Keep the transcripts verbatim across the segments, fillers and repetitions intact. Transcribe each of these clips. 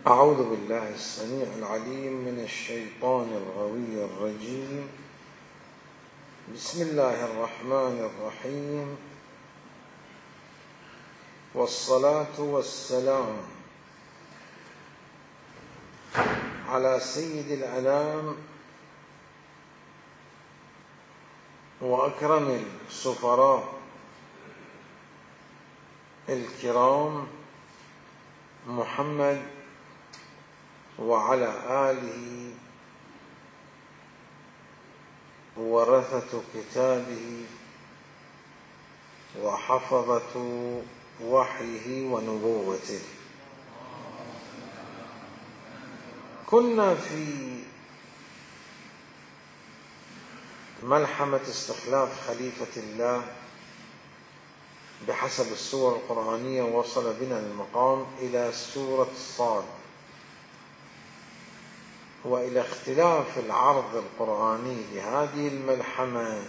أعوذ بالله السميع العليم من الشيطان الغوي الرجيم. بسم الله الرحمن الرحيم، والصلاة والسلام على سيد الأنام وأكرم السفراء الكرام محمد وعلى آله ورثة كتابه وحفظة وحيه ونبوته. كنا في ملحمة استخلاف خليفة الله بحسب السور القرآنية، وصل بنا المقام إلى سورة صاد، وإلى اختلاف العرض القرآني لهذه الملحمة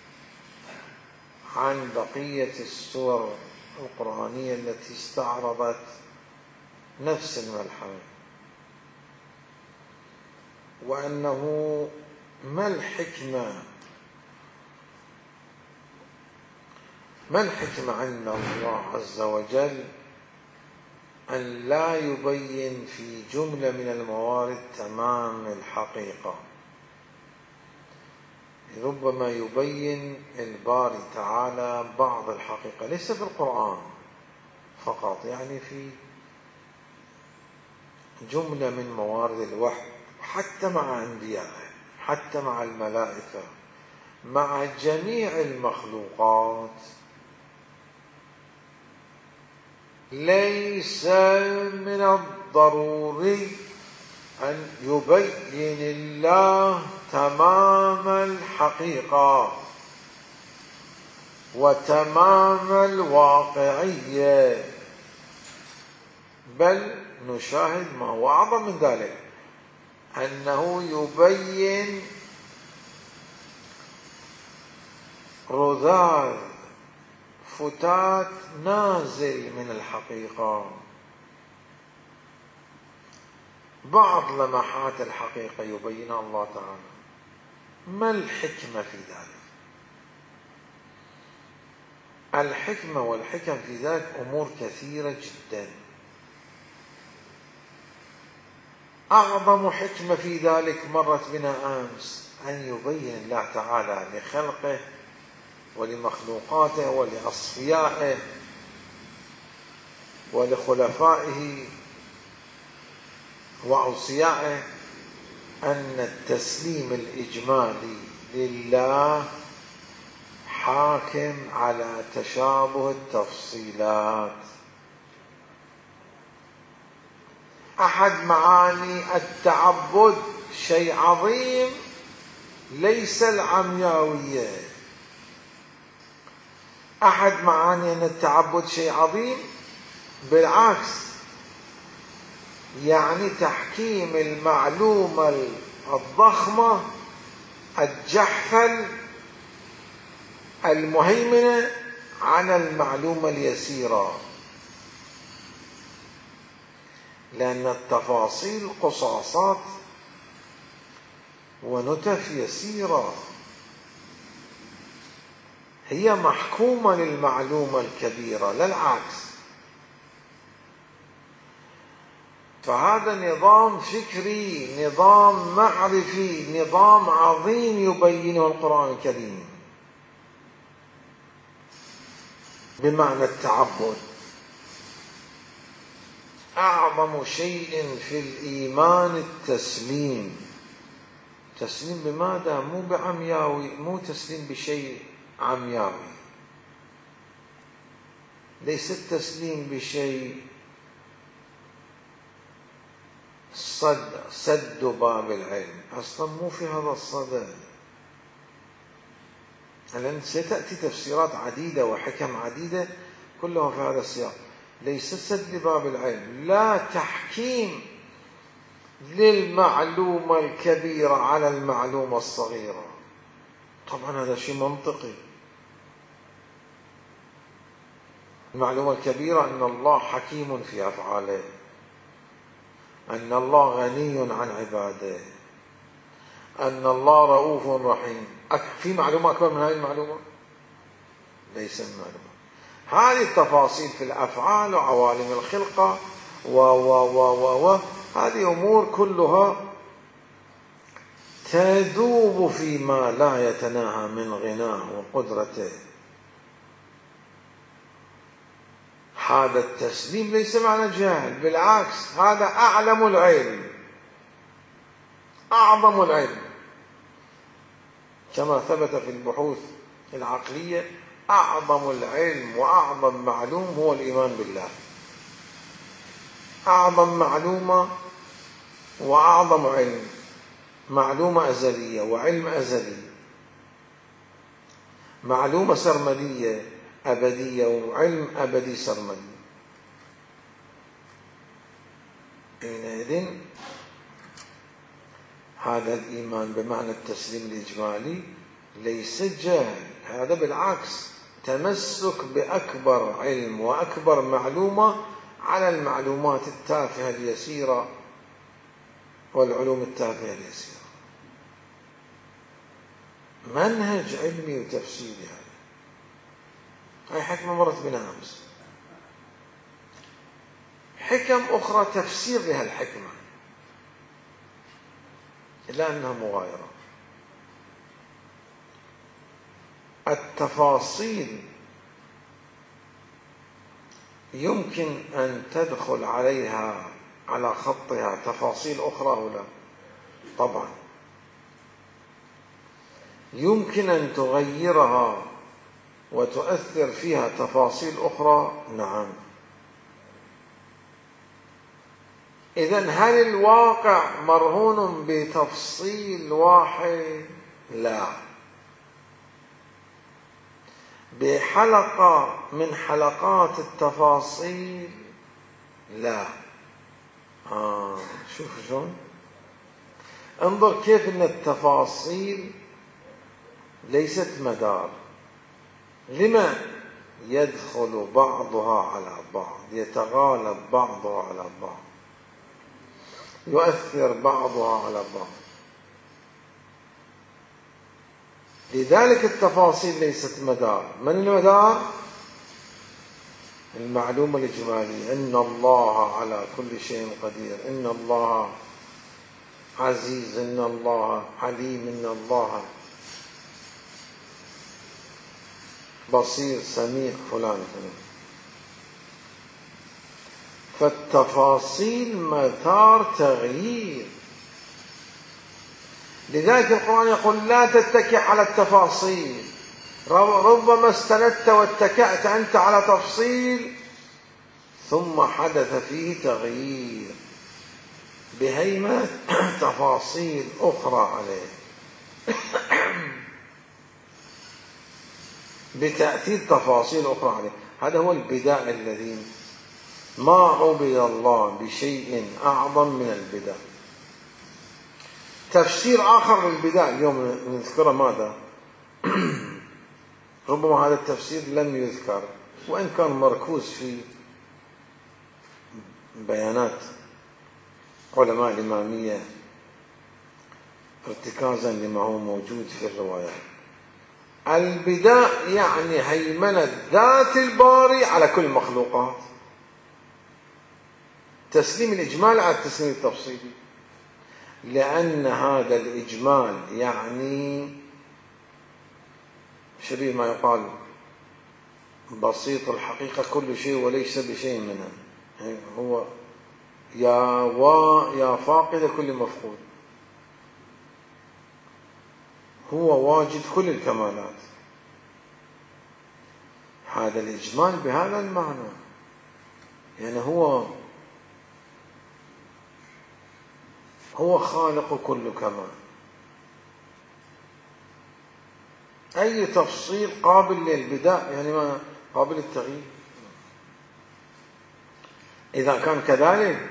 عن بقية السور القرآنية التي استعرضت نفس الملحمة، وأنه ما الحكمة ما الحكمة عند الله عز وجل أن لا يبين في جملة من الموارد تمام الحقيقة. ربما يبين الباري تعالى بعض الحقيقة، ليس في القرآن فقط، يعني في جملة من موارد الوحي، حتى مع أنبيائه، حتى مع الملائكة، مع جميع المخلوقات. ليس من الضروري أن يبين الله تمام الحقيقة وتمام الواقعية، بل نشاهد ما هو أعظم من ذلك، أنه يبين رذاذ فتات نازل من الحقيقة، بعض لمحات الحقيقة يبينها الله تعالى. ما الحكمة في ذلك؟ الحكمة والحكم في ذلك أمور كثيرة جدا. أعظم حكمة في ذلك مرت بنا أمس، أن يبين الله تعالى لخلقه ولمخلوقاته ولأصفيائه ولخلفائه وأوصيائه أن التسليم الإجمالي لله حاكم على تشابه التفصيلات. أحد معاني التعبد شيء عظيم، ليس العمياوية. أحد معاني أن التعبد شيء عظيم بالعكس، يعني تحكيم المعلومة الضخمة الجحفل المهيمنة على المعلومة اليسيرة، لأن التفاصيل قصاصات ونتف يسيرة هي محكومة للمعلومة الكبيرة، لا العكس. فهذا نظام فكري، نظام معرفي، نظام عظيم يبينه القرآن الكريم بمعنى التعبد. أعظم شيء في الإيمان التسليم. تسليم بماذا؟ مو بعمياوي، مو تسليم بشيء عمياوي، ليس التسليم بشيء صد سد باب العلم، أصلا مو في هذا الصدد، لأن ستأتي تفسيرات عديدة وحكم عديدة كلها في هذا السياق. ليس سد باب العلم، لا تحكيم للمعلومة الكبيرة على المعلومة الصغيرة. طبعا هذا شيء منطقي. المعلومة الكبيرة أن الله حكيم في أفعاله، أن الله غني عن عباده، أن الله رؤوف رحيم. في معلومة أكبر من هذه المعلومة؟ ليس من معلومة. هذه التفاصيل في الأفعال وعوالم الخلقة و و و و و هذه أمور كلها تذوب فيما لا يتناهى من غناه وقدرته. هذا التسليم ليس معنى جهل، بالعكس هذا أعلم العلم، أعظم العلم، كما ثبت في البحوث العقلية أعظم العلم وأعظم معلوم هو الإيمان بالله. أعظم معلومة وأعظم علم، معلومة أزلية وعلم أزلي، معلومة سرمدية أبدية وعلم أبدي سرمدي. حينئذ هذا الإيمان بمعنى التسليم الإجمالي ليس جهل، هذا بالعكس تمسك بأكبر علم وأكبر معلومة على المعلومات التافهة اليسيرة والعلوم التافهة اليسيرة. منهج علمي وتفسيري هذا. هاي حكمة مرت بنا أمس. حكم أخرى تفسير لها الحكمة إلا أنها مغايرة. التفاصيل يمكن أن تدخل عليها على خطها تفاصيل أخرى أو لا؟ طبعا يمكن أن تغيرها وتؤثر فيها تفاصيل أخرى، نعم. إذن هل الواقع مرهون بتفصيل واحد؟ لا. بحلقة من حلقات التفاصيل؟ لا. آه شوف شلون؟ انظر كيف ان التفاصيل ليست مدار. لما؟ يدخل بعضها على بعض، يتغالب بعضها على بعض، يؤثر بعضها على بعض. لذلك التفاصيل ليست مدار. من المدار؟ المعلومة الإجمالية، إن الله على كل شيء قدير، إن الله عزيز، إن الله عليم، إن الله بصير، سميع، فلان فلان. فالتفاصيل مثار تغيير. لذلك القرآن يقول لا تتكئ على التفاصيل. ربما استندت واتكأت أنت على تفصيل ثم حدث فيه تغيير بهيمنة تفاصيل أخرى عليه، بتأثير تفاصيل أخرى عليه. هذا هو البداء الذي ما عبد الله بشيء أعظم من البداء. تفسير آخر للبداء اليوم نذكره ماذا؟ ربما هذا التفسير لم يذكر وإن كان مركوز في بيانات علماء الإمامية ارتكازا لما هو موجود في الروايات. البداء يعني هيمنة ذات الباري على كل المخلوقات، تسليم الإجمال على التسليم التفصيلي، لأن هذا الإجمال يعني شبيه ما يقال بسيط الحقيقة كل شيء وليس بشيء منها. هو يا وا يا فاقد كل مفقود، هو واجد كل الكمالات. هذا الإجمال بهذا المعنى، يعني هو هو خالق كل كمال. أي تفصيل قابل للبداء يعني ما قابل للتغيير. إذا كان كذلك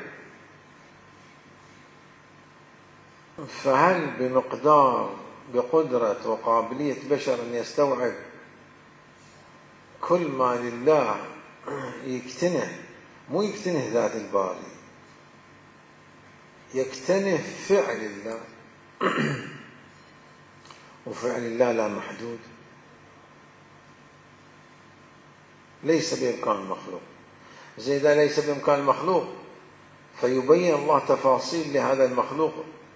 فهل بمقدار بقدرة وقابلية بشر أن يستوعب كل ما لله يكتنه، مو يكتنه ذات الباري، يكتنف فعل الله، وفعل الله لا محدود، ليس بإمكان المخلوق. زي إذا ليس بإمكان المخلوق فيبين الله تفاصيل لهذا المخلوق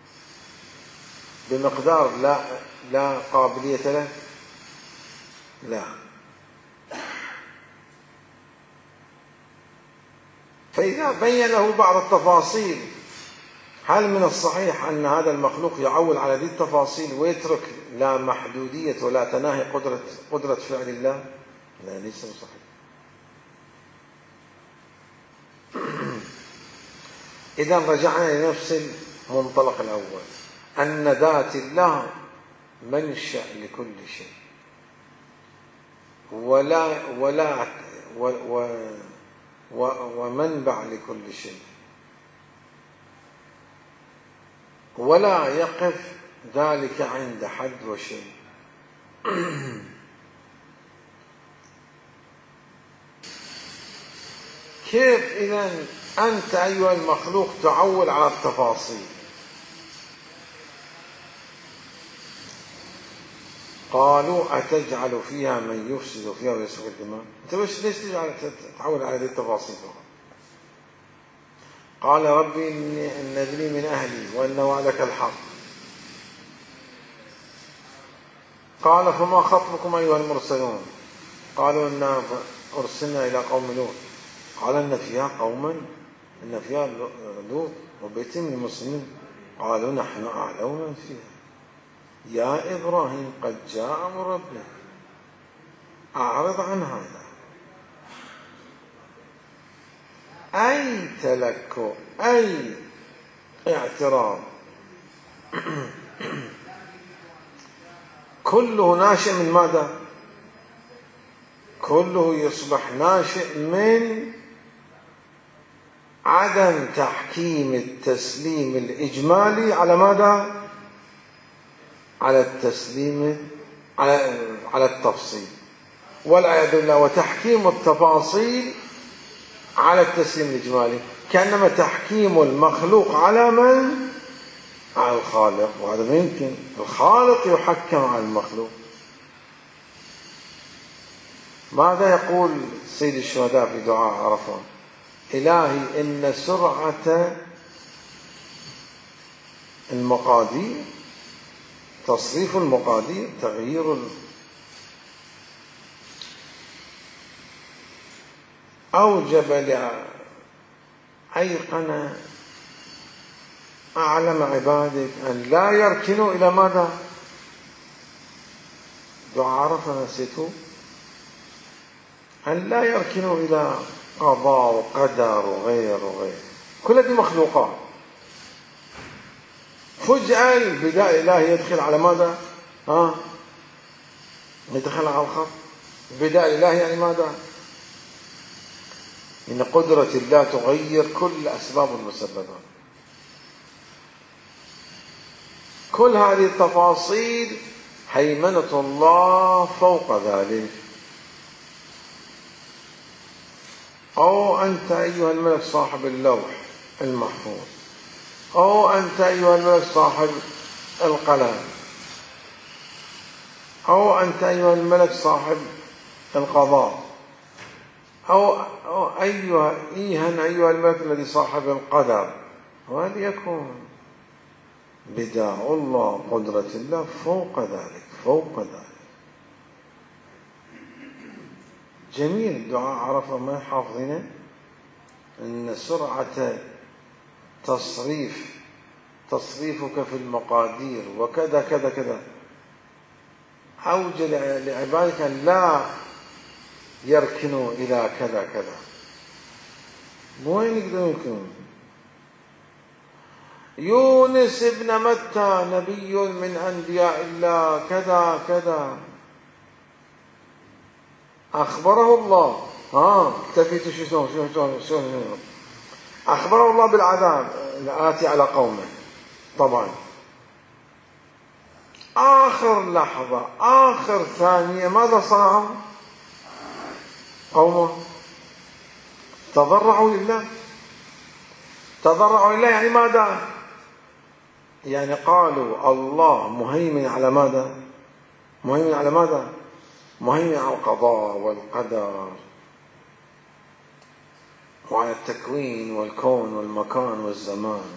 بمقدار لا لا قابلية له، لا. فإذا بين له بعض التفاصيل، هل من الصحيح أن هذا المخلوق يعول على ذي التفاصيل ويترك لا محدودية ولا تناهي قدرة قدرة فعل الله؟ لا، ليس صحيح. إذا رجعنا لنفس المنطلق الأول، أن ذات الله منشأ لكل شيء، ولا ولا و و ومنبع لكل شيء، ولا يقف ذلك عند حد وشيء. كيف إذن أنت أيها المخلوق تعول على التفاصيل؟ قالوا أتجعل فيها من يفسد فيها ويسفك الدماء؟ أنت ليش تجعل تعول على هذه التفاصيل؟ قال ربي إن لي من أهلي وإن وعدك الحق. قال فما خطبكم أيها المرسلون؟ قالوا إنا أرسلنا إلى قوم لوط. قال إن فيها قوما إن فيها لوط وبيت من المسلمين. قالوا نحن أعلم من فيها يا إبراهيم قد جاء أمر ربك أعرض عن هذا. أي تلكؤ، أي اعتراض، كله ناشئ من ماذا؟ كله يصبح ناشئ من عدم تحكيم التسليم الإجمالي على ماذا؟ على التسليم على على التفصيل، والعياذ بالله، وتحكيم التفاصيل على التسليم الإجمالي، كأنما تحكيم المخلوق على من؟ على الخالق، وهذا ما يمكن. الخالق يحكم على المخلوق. ماذا يقول سيد الشهداء في دعاء عرفة؟ إلهي إن سرعة المقادير، تصريف المقادير، تغيير أوجب لأيقن أعلم عبادك أن لا يركنوا إلى ماذا؟ دعاء عرفة نسيته؟ أن لا يركنوا إلى قضاء وقدر وغير وغير، كل هذه مخلوقات. فجأة البداء الإلهي يدخل على ماذا؟ ها؟ يدخل على الخط. البداء الإلهي يعني ماذا؟ إن قدرة الله تغير كل أسباب المسببات. كل هذه التفاصيل هيمنة الله فوق ذلك. أو أنت أيها الملك صاحب اللوح المحفوظ، أو أنت أيها الملك صاحب القلم، أو أنت أيها الملك صاحب القضاء، أو, أو أيها إيها أيها الملك الذي صاحب القدر. وهل يكون بداء الله قدرة الله فوق ذلك فوق ذلك. جميل الدعاء عرفة ما حافظينه، أن سرعة تصريف تصريفك في المقادير وكذا كذا كذا أوجل لعبادك أن لا يركنوا إلى كذا كذا. وين يقدرون يكونون؟ يونس ابن متى نبي من أنبياء الله كذا كذا، أخبره الله. ها اكتفيت شو شو شو شو أخبره الله بالعذاب الآتي على قومه. طبعا آخر لحظة آخر ثانية ماذا صنعوا قومه؟ تضرعوا لله. تضرعوا لله يعني ماذا؟ يعني قالوا الله مهيمن على ماذا؟ مهيمن على ماذا؟ مهيمن على القضاء والقدر وعلى التكوين والكون والمكان والزمان.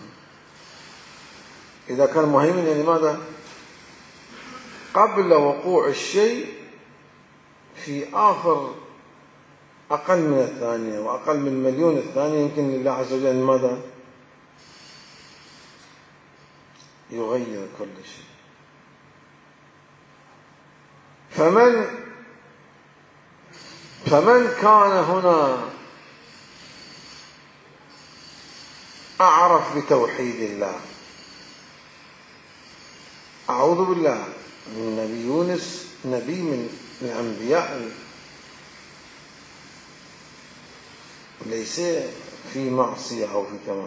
إذا كان مهيمن يعني ماذا؟ قبل وقوع الشيء في آخر أقل من الثانية وأقل من مليون الثانية يمكن لله عز وجل ماذا؟ يغير كل شيء. فمن فمن كان هنا أعرف بتوحيد الله، أعوذ بالله، من نبي يونس، نبي من الأنبياء ليس في معصية أو في كمال،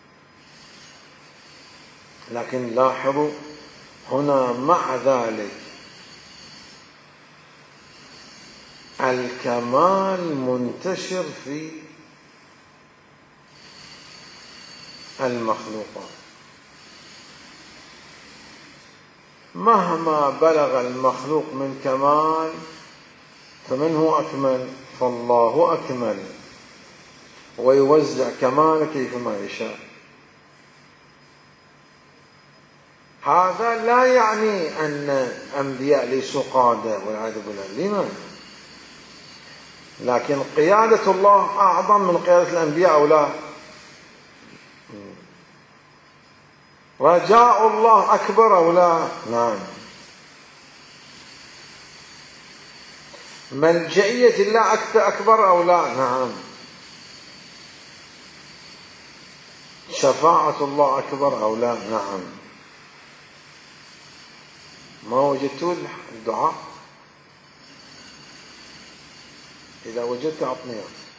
لكن لاحظوا هنا مع ذلك الكمال منتشر في المخلوقات. مهما بلغ المخلوق من كمال فمن هو أكمل؟ فالله أكمل، ويوزع كماله كيفما يشاء. هذا لا يعني أن الأنبياء ليسوا قادة والعياذ بالله، لماذا؟ لكن قيادة الله أعظم من قيادة الأنبياء أو لا؟ رجاء الله أكبر أو لا؟ نعم. ملجئية الله أكبر أو لا؟ نعم. شفاعة الله أكبر أو لا؟ نعم. ما وجدتوا الدعاء؟ إذا وجدت أعطني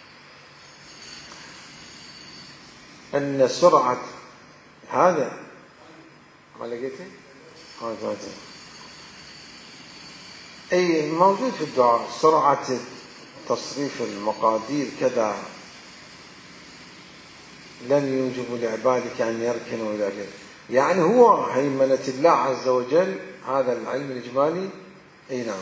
أن سرعة هذا ما لقيته؟ هذا أي موجود في الدعاء، سرعة تصريف المقادير كذا لن يوجب لعبادك أن يركنوا إلى غيره. يعني هو هيمنة الله عز وجل، هذا العلم الإجمالي. أي نعم.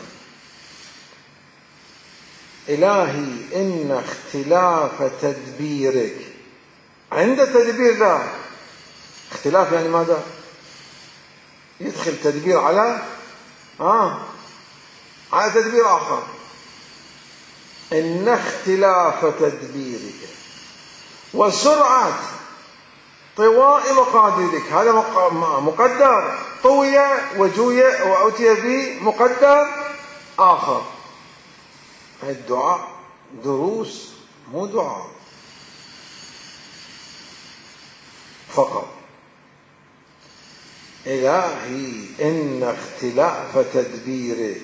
إلهي إن اختلاف تدبيرك، عند تدبير لا اختلاف يعني ماذا؟ يدخل تدبير على آه على تدبير آخر. إن اختلاف تدبيرك وسرعة طواء مقاديرك، هذا مقدر، طوي وجوي وأتي به مقدر آخر. الدعاء دروس، مو دعاء فقط. إلهي إن اختلاف تدبيره،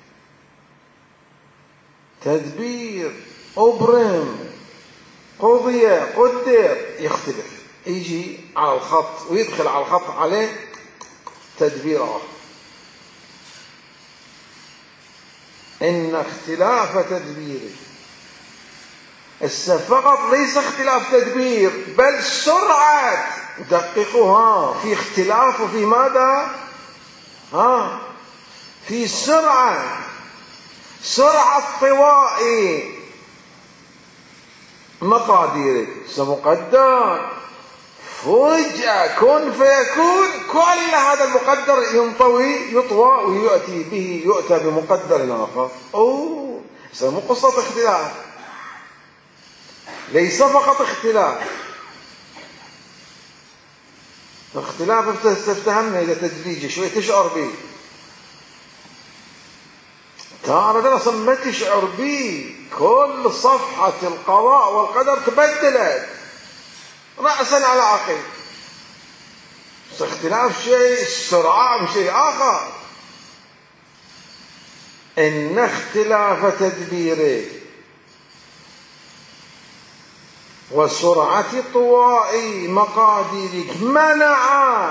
تدبير أبرم قضي قدر يختلف، يجي على الخط ويدخل على الخط عليه تدبير آخر. إن اختلاف تدبيره فقط ليس اختلاف تدبير، بل سرعة، دققوها، في اختلاف وفي ماذا؟ ها في سرعة، سرعة طواء مقاديرك. سمقدر فجأة كن فيكون، كل هذا المقدر ينطوي يطوى ويؤتي به، يؤتى بمقدر آخر. أوه مو قصة اختلاف، ليس فقط اختلاف. اختلاف تفتهمنا إذا تدريجي شوي تشعر به، تارة أصلا ما تشعر به. كل صفحة القضاء والقدر تبدلت رأسا على عقب. اختلاف شيء، السرعة شيء آخر. إن اختلاف تدبيره وسرعة طواء مقاديرك منع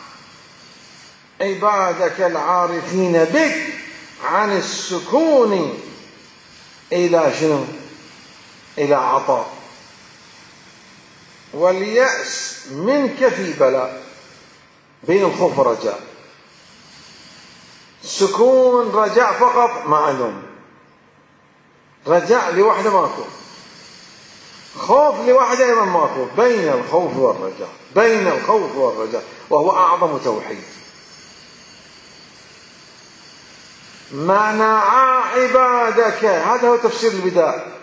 عبادك العارفين بك عن السكون إلى شنو؟ إلى عطاء، واليأس منك في بلاء. بين الخوف والرجاء. سكون رجاء فقط معلوم، رجاء لوحده ماكو، خوف لوحده أيضا ماكو، بين الخوف والرجاء، بين الخوف والرجاء، وهو أعظم توحيد. منع عبادك، هذا هو تفسير البداء،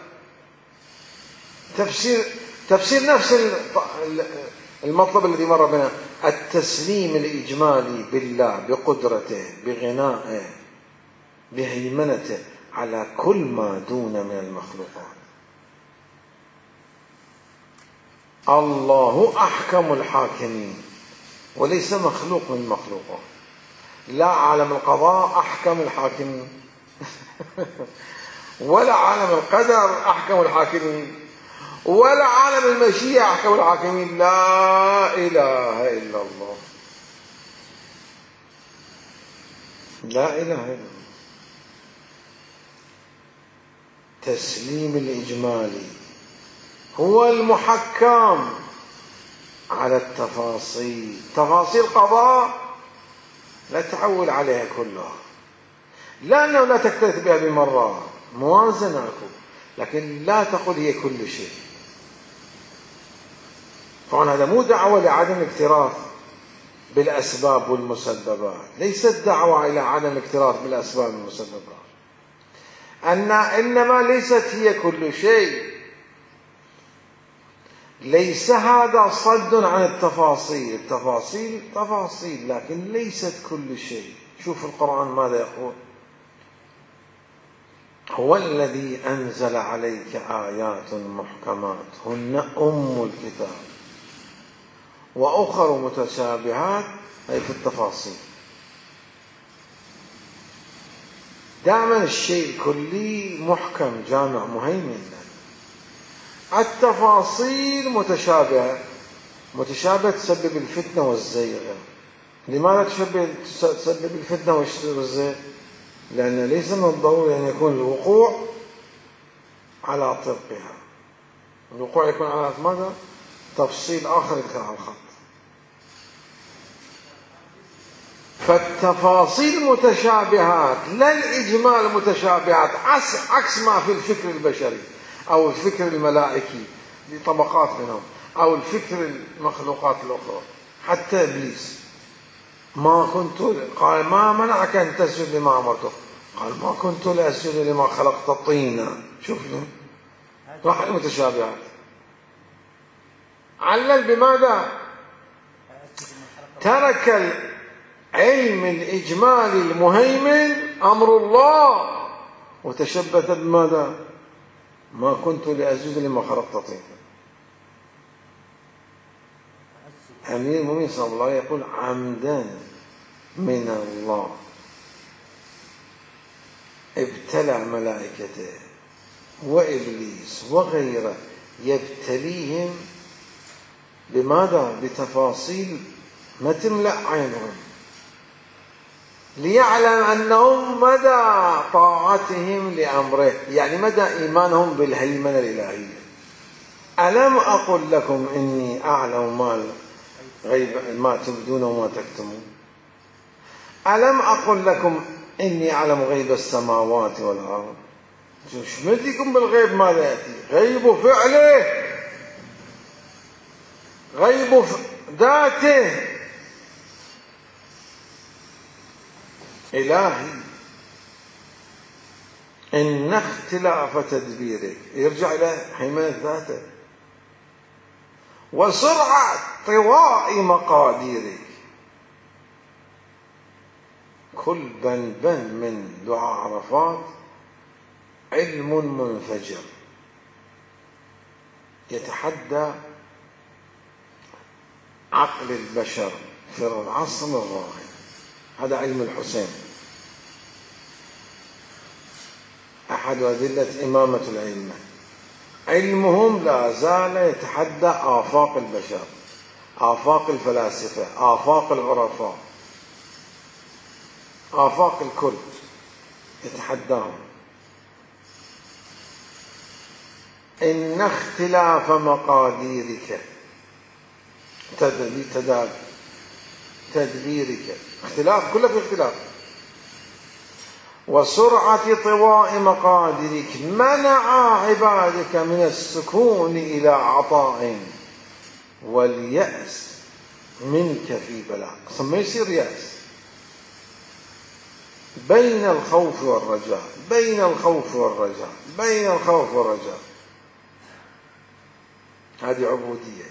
تفسير تفسير نفس المطلب الذي مر بنا، التسليم الإجمالي بالله، بقدرته، بغنائه، بهيمنته على كل ما دون من المخلوقات. الله أحكم الحاكمين، وليس مخلوق من مخلوقات. لا عالم القضاء أحكم الحاكمين ولا عالم القدر أحكم الحاكمين، ولا عالم المشيئة أحكم الحاكمين. لا إله إلا الله، لا إله إلا الله. تسليم الإجمالي هو المحكم على التفاصيل. تفاصيل قضاء لا تعول عليها كلها، لأنه لا تكترث بها بمرة، موازنة، لكن لا تقول هي كل شيء. طبعا هذا مو دعوة لعدم الاكتراث بالأسباب والمسببات، ليست دعوة إلى عدم الاكتراث بالأسباب والمسببات، أن إنما ليست هي كل شيء. ليس هذا صد عن التفاصيل، التفاصيل تفاصيل لكن ليست كل شيء. شوف القرآن ماذا يقول: هو الذي أنزل عليك آيات محكمات هن أم الكتاب وأخر متشابهات، أي في التفاصيل. دائما الشيء الكلي محكم جامع مهيمن، التفاصيل متشابهة. متشابهة تسبب الفتنة والزيغ. لماذا تسبب الفتنة والزيغ؟ لأن ليس من الضروري أن يكون الوقوع على طبقها، الوقوع يكون على ماذا؟ تفصيل آخر يدخل على الخط. فالتفاصيل متشابهات، لا الإجمال متشابهات، عكس ما في الفكر البشري أو الفكر الملائكي لطبقات منهم، أو الفكر المخلوقات الأخرى. حتى إبليس ما كنت قال: ما منعك أن تسجد لما أمرتك؟ قال: ما كنت لأسجد لما خلقت طينا. شوف راح المتشابهات. علل بماذا؟ ترك العلم الإجمالي المهيمن أمر الله، وتشبث بماذا؟ ما كنت لأسجد لما خلقت طينا. أمير المؤمنين صلى الله عليه وسلم يقول: عمدا من الله ابتلع ملائكته وإبليس وغيره، يبتليهم بماذا؟ بتفاصيل ما تملأ عينهم، ليعلم أنهم مدى طاعتهم لأمره، يعني مدى إيمانهم بالهيمنة الإلهية. ألم أقل لكم إني أعلم ما غيب ما تبدون وما تكتمون؟ ألم أقل لكم إني أعلم غيب السماوات والأرض؟ شو مديكم بالغيب؟ ماذا يأتي؟ غيب فعله، غيب ذاته إلهي. إن اختلاف تدبيرك يرجع إلى حماية ذاته، وسرعة طواء مقاديرك. كل بن بن من دعاء عرفات علم منفجر يتحدى عقل البشر في العصر الراهن. هذا علم الحسين، أحد أدلة إمامة العلم. علمهم لا زال يتحدى آفاق البشر، آفاق الفلاسفة، آفاق العرفاء، آفاق الكل يتحداهم. إن اختلاف مقاديرك تدابير تدبيرك. اختلاف، كله في اختلاف. وسرعة طواء مقادرك، منع عبادك من السكون إلى عطاء، واليأس منك في بلاء. أصلا ما يصير يأس، بين الخوف والرجاء، بين الخوف والرجاء، بين الخوف والرجاء. هذه عبودية،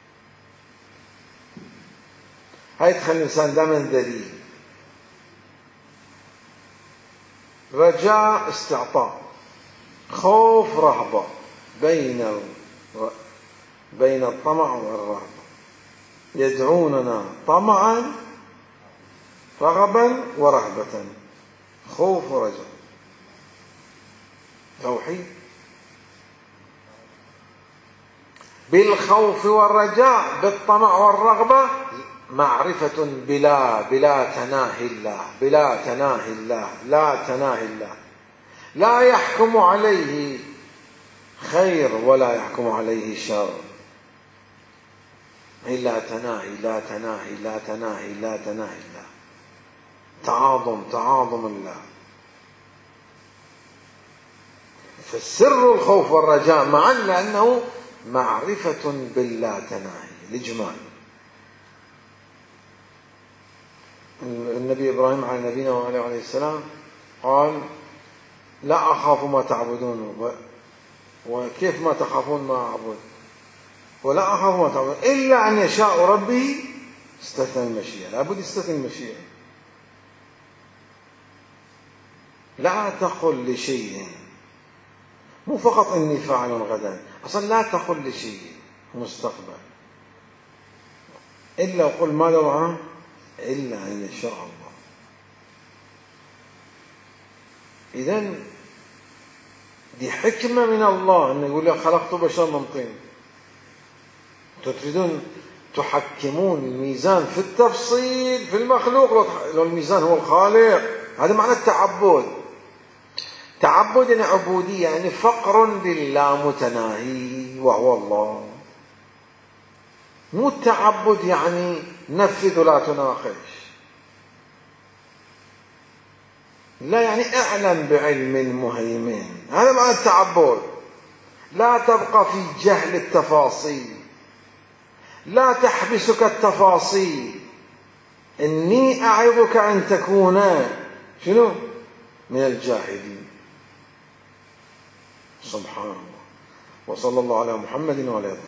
هاي تخلي الإنسان دائما ذليل. رجاء استعطاء، خوف رهبة، بين ال... بين الطمع والرهبة. يدعوننا طمعا رغبا ورهبة، خوف ورجاء. توحيد. بالخوف والرجاء، بالطمع والرغبة، معرفة بلا بلا تناهي الله، بلا تناهي الله، لا تناهي الله. لا يحكم عليه خير ولا يحكم عليه شر، لا تناهي، لا تناهي، لا تناهي، لا تناهي الله. تعاظم، تعاظم الله. فالسر الخوف والرجاء معا، لأنه معرفة باللا تناهي، الإجمال. النبي إبراهيم على نبينا وعليه السلام قال: لا أخاف ما تعبدون، وكيف ما تخافون ما أعبد، ولا أخاف ما تعبدون إلا أن يشاء ربي. استثنى المشيئة، لابد يستثنى المشيئة. لا تقل لشيء، مو فقط إني فاعل غدا، أصلا لا تقل لشيء مستقبل إلا وقل ماذا وعى إلا أن يشاء الله. إذن دي حكمة من الله أنه يقول لك خلقت بشر من طين. تريدون تحكمون الميزان في التفصيل في المخلوق، لو الميزان هو الخالق. هذا معنى التعبد. تعبد يعني عبودية، يعني فقر لله متناهي وهو الله. مو التعبد يعني نفذ ولا تناقش، لا، يعني اعلم بعلم مهيمن. هذا معنى التعبد. لا تبقى في جهل التفاصيل، لا تحبسك التفاصيل. إني أعظك أن تكون شنو من الجاهلين. سبحان الله. وصلى الله على محمد وعلى آله.